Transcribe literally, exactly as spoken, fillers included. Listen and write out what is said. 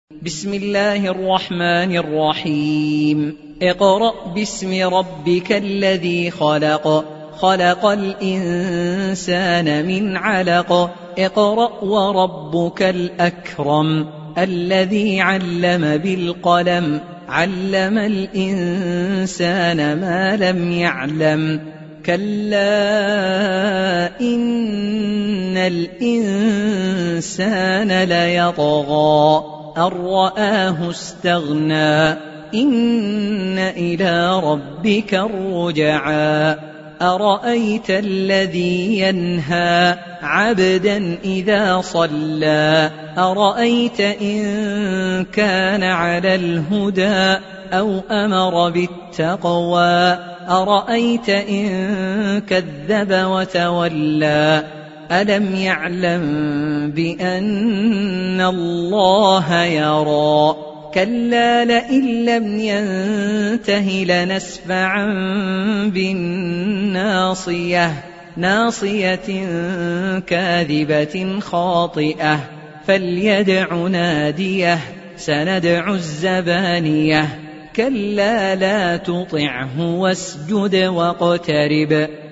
بسم الله الرحمن الرحيم اقرأ باسم ربك الذي خلق خلق الإنسان من علق اقرأ وربك الأكرم الذي علم بالقلم علم الإنسان ما لم يعلم كلا إن الإنسان ليطغى أن رآه استغنى إن إلى ربك الرجعى أرأيت الذي ينهى عبدا إذا صلى أرأيت إن كان على الهدى أو أمر بالتقوى أرأيت إن كذب وتولى ألم يعلم بأن الله يرى كلا لئن لم ينته لنسفعا بالناصية ناصية كاذبة خاطئة فليدع ناديه سندع الزبانية كلا لا تطعه واسجد واقترب